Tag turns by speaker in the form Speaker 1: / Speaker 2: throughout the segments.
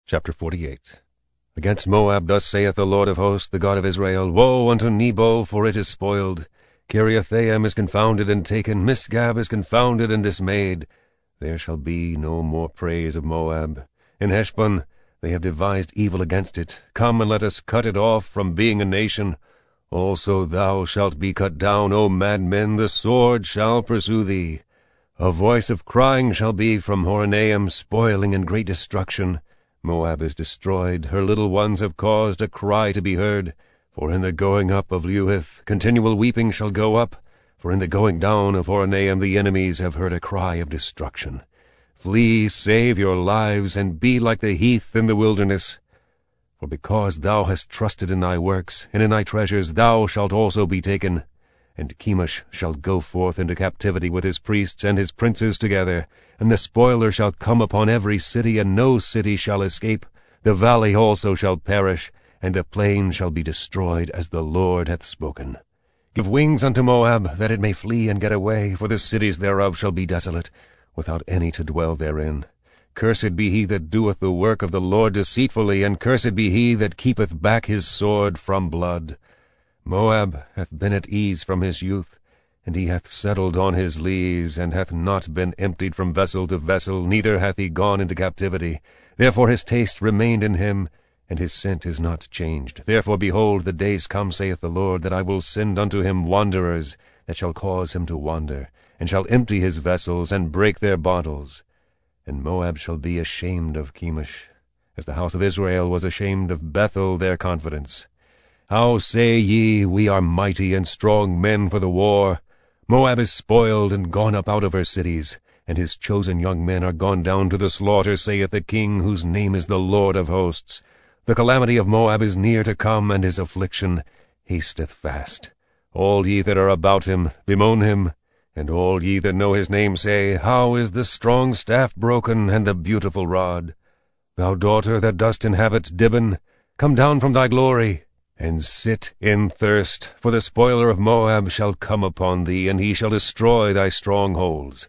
Speaker 1: Chapter 48. Against Moab thus saith the Lord of hosts, the God of Israel, Woe unto Nebo, for it is spoiled. Kiriathaim is confounded and taken, Misgab is confounded and dismayed. There shall be no more praise of Moab. In Heshbon they have devised evil against it. Come and let us cut it off from being a nation. Also thou shalt be cut down, O madmen, the sword shall pursue thee. A voice of crying shall be from Horonaim, spoiling and great destruction. Moab is destroyed, her little ones have caused a cry to be heard. For in the going up of Luhith continual weeping shall go up, for in the going down of Horonaim the enemies have heard a cry of destruction. Flee, save your lives, and be like the heath in the wilderness. For because thou hast trusted in thy works, and in thy treasures, thou shalt also be taken. And Chemosh shall go forth into captivity with his priests and his princes together, and the spoiler shall come upon every city, and no city shall escape. The valley also shall perish, and the plain shall be destroyed, as the Lord hath spoken. Give wings unto Moab, that it may flee and get away, for the cities thereof shall be desolate, without any to dwell therein. Cursed be he that doeth the work of the Lord deceitfully, and cursed be he that keepeth back his sword from blood. Moab hath been at ease from his youth, and he hath settled on his lees, and hath not been emptied from vessel to vessel, neither hath he gone into captivity. Therefore his taste remained in him, and his scent is not changed. Therefore, behold, the days come, saith the Lord, that I will send unto him wanderers, that shall cause him to wander, and shall empty his vessels, and break their bottles. And Moab shall be ashamed of Chemosh, as the house of Israel was ashamed of Bethel their confidence. How say ye, We are mighty and strong men for the war? Moab is spoiled and gone up out of her cities, and his chosen young men are gone down to the slaughter, saith the King, whose name is the Lord of hosts. The calamity of Moab is near to come, and his affliction hasteth fast. All ye that are about him, bemoan him, and all ye that know his name say, How is the strong staff broken, and the beautiful rod? Thou daughter that dost inhabit Dibon, come down from thy glory, and sit in thirst, for the spoiler of Moab shall come upon thee, and he shall destroy thy strongholds.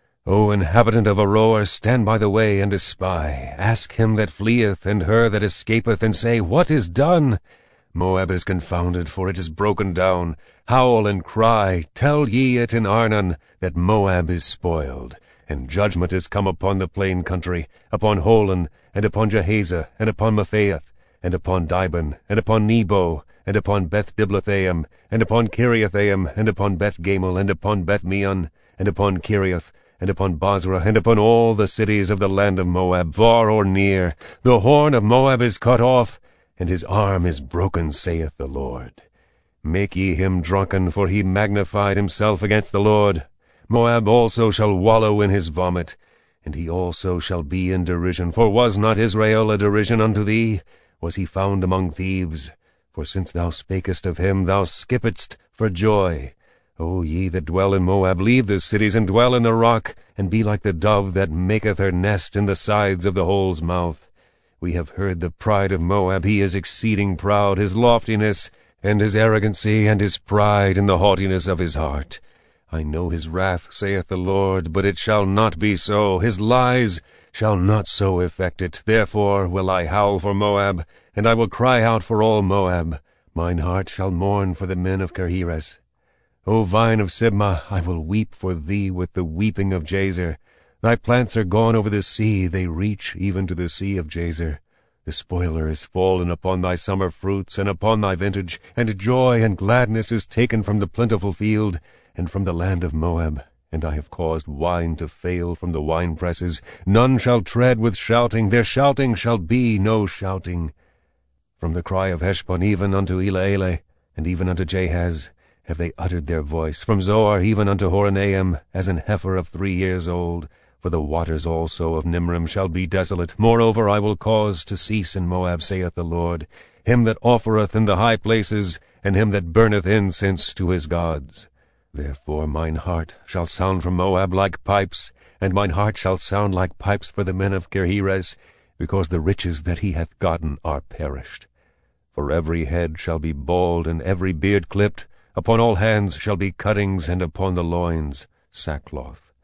Speaker 1: O inhabitant of Aroer, stand by the way and espy. Ask him that fleeth, and her that escapeth, and say, What is done? Moab is confounded, for it is broken down. Howl and cry, tell ye it in Arnon, that Moab is spoiled. And judgment is come upon the plain country, upon Holon, and upon Jahaziah, and upon Mephaath, and upon Dibon, and upon Nebo, and upon Beth-Diblathaim, and upon Kiriathaim, and upon Beth-Gamul, and upon Beth-meon, and upon Kiriath, and upon Bozrah, and upon all the cities of the land of Moab, far or near. The horn of Moab is cut off, and his arm is broken, saith the Lord. Make ye him drunken, for he magnified himself against the Lord. Moab also shall wallow in his vomit, and he also shall be in derision. For was not Israel a derision unto thee? Was he found among thieves? For since thou spakest of him, thou skippedst for joy. O ye that dwell in Moab, leave the cities, and dwell in the rock, and be like the dove that maketh her nest in the sides of the hole's mouth. We have heard the pride of Moab, he is exceeding proud, his loftiness, and his arrogancy, and his pride in the haughtiness of his heart. I know his wrath, saith the Lord, but it shall not be so. His lies shall not so effect it. Therefore will I howl for Moab, and I will cry out for all Moab. Mine heart shall mourn for the men of Kirheres. O vine of Sibmah, I will weep for thee with the weeping of Jazer. Thy plants are gone over the sea, they reach even to the sea of Jazer. The spoiler is fallen upon thy summer fruits, and upon thy vintage, and joy and gladness is taken from the plentiful field, and from the land of Moab. And I have caused wine to fail from the winepresses. None shall tread with shouting, their shouting shall be no shouting. From the cry of Heshbon even unto Elealeh, and even unto Jahaz, have they uttered their voice. From Zoar even unto Horonaim, as an heifer of 3 years old. For the waters also of Nimrim shall be desolate. Moreover, I will cause to cease in Moab, saith the Lord, him that offereth in the high places, and him that burneth incense to his gods. Therefore mine heart shall sound from Moab like pipes, and mine heart shall sound like pipes for the men of Kirheres, because the riches that he hath gotten are perished. For every head shall be bald, and every beard clipped. Upon all hands shall be cuttings, and upon the loins sackcloth.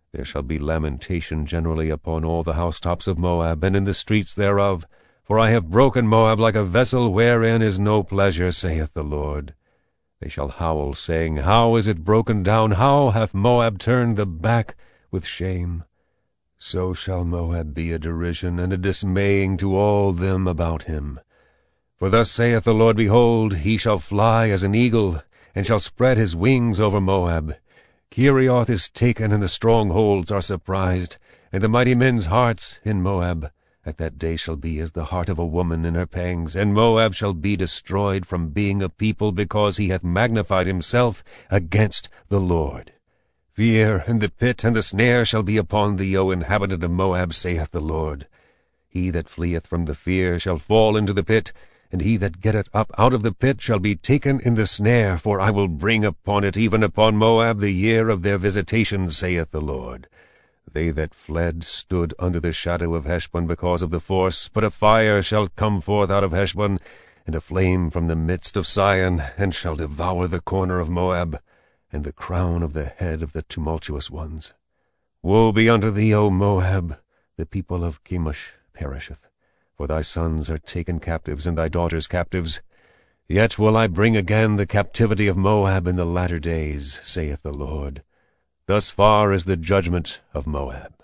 Speaker 1: There shall be lamentation generally upon all the housetops of Moab, and in the streets thereof. For I have broken Moab like a vessel wherein is no pleasure, saith the Lord. They shall howl, saying, How is it broken down? How hath Moab turned the back with shame? So shall Moab be a derision and a dismaying to all them about him. For thus saith the Lord, Behold, he shall fly as an eagle, and shall spread his wings over Moab. Kerioth is taken, and the strongholds are surprised, and the mighty men's hearts in Moab. At that day shall be as the heart of a woman in her pangs, and Moab shall be destroyed from being a people, because he hath magnified himself against the Lord. Fear, and the pit, and the snare shall be upon thee, O inhabitant of Moab, saith the Lord. He that fleeth from the fear shall fall into the pit, and he that getteth up out of the pit shall be taken in the snare, for I will bring upon it, even upon Moab, the year of their visitation, saith the Lord. They that fled stood under the shadow of Heshbon because of the force, but a fire shall come forth out of Heshbon, and a flame from the midst of Sion, and shall devour the corner of Moab, and the crown of the head of the tumultuous ones. Woe be unto thee, O Moab! The people of Chemosh perisheth. For thy sons are taken captives, and thy daughters captives. Yet will I bring again the captivity of Moab in the latter days, saith the Lord. Thus far is the judgment of Moab.